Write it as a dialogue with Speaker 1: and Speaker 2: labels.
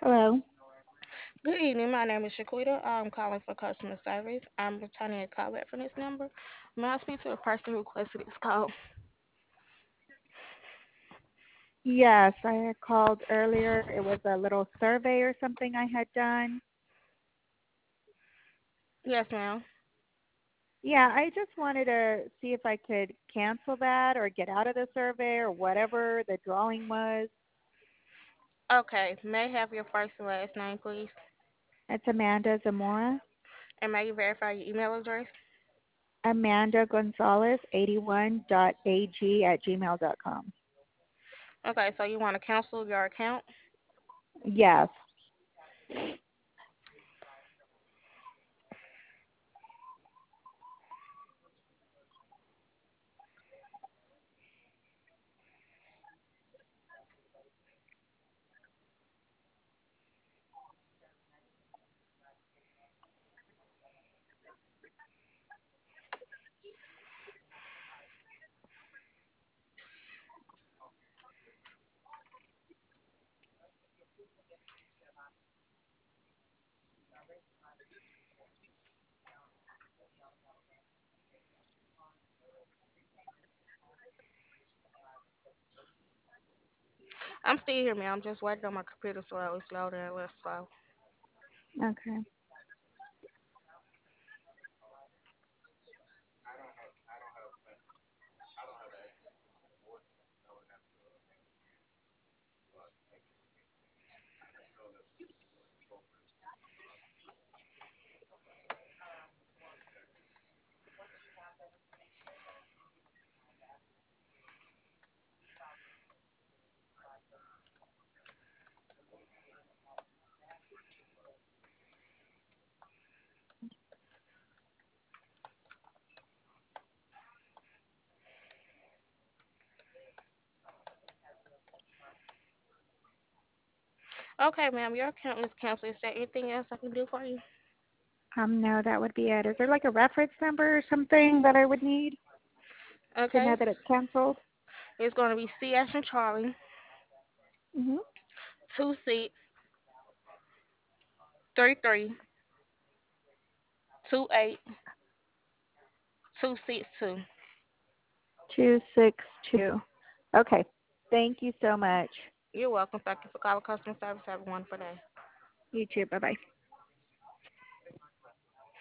Speaker 1: Hello.
Speaker 2: Good evening. My name is Shaquita. I'm calling for customer service. I'm returning a call back from this number. May I speak to the person who requested this call?
Speaker 1: Yes, I had called earlier. It was a little survey or something I had done.
Speaker 2: Yes, ma'am.
Speaker 1: Yeah, I just wanted to see if I could cancel that or get out of the survey or whatever the drawing was.
Speaker 2: Okay. May I have your first and last name, please?
Speaker 1: It's Amanda Zamora.
Speaker 2: And may you verify your email address?
Speaker 1: Amanda Gonzalez 81.ag@gmail.com.
Speaker 2: Okay, so you want to cancel your account?
Speaker 1: Yes.
Speaker 2: I'm still here, ma'am. I'm just waiting on my computer so it's loading a little slow.
Speaker 1: Okay.
Speaker 2: Okay, ma'am. Your account is canceled. Is there anything else I can do for you?
Speaker 1: No, that would be it. Is there like a reference number or something that I would need to
Speaker 2: Okay.
Speaker 1: know that it's canceled?
Speaker 2: It's going to be C as in Charlie,
Speaker 1: Mhm.
Speaker 2: 26332822.
Speaker 1: 262. Okay. Thank you so much.
Speaker 2: You're welcome. Thank you for calling customer service. Have a wonderful day.
Speaker 1: You too. Bye bye.